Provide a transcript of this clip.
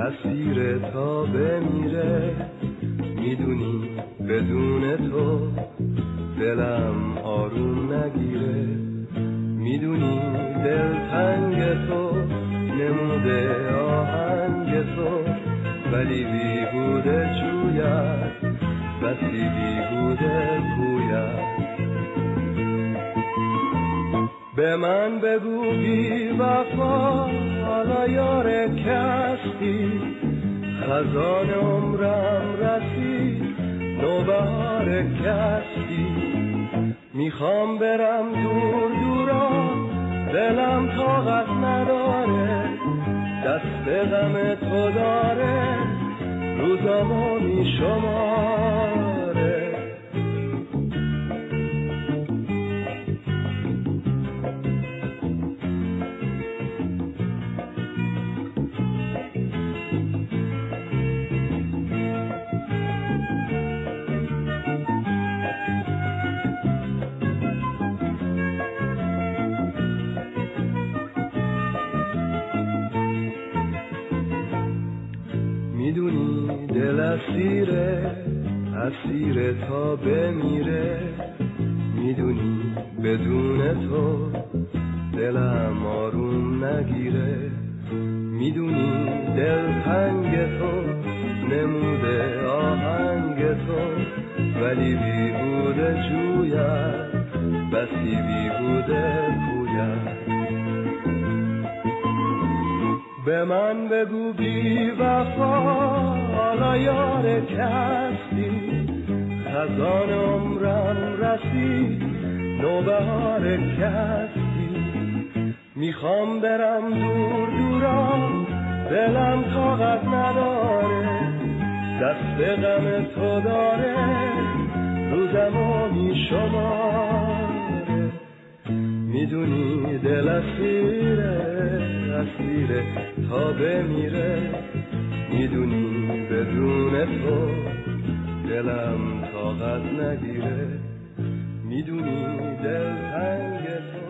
اسیر تا بمیره. میدونی بدون تو دلم آروم نگیره. میدونی دلتنگ تو نموده آهنگ تو، ولی بیهوده جوید بسی بیهوده گوید. به من بگو بی وفا حالا یار کستی، خزان عمرم رسید نوبهار کستی. میخوام برم دور دورا دلم طاقت نداره، دست غم تو داره روزامو میشماره. میدونی دل اسیره تا بمیره. میدونی بدون تو دلم آروم نگیره. میدونی دلتنگ تو نموده آهنگ تو، ولی بیهوده جوید بسی بیهوده گوید. به من بگو بی وفا حالا یار کستی، خزان عمرم رسید نوبهار کستی. میخوام برم دور دورا دلم طاقت نداره، دست غم تو داره روزمو میشماره. میدونی دل اسیره تا بمیره. میدونی بدون تو دلم طاقت نگیره. میدونی دلتنگ تو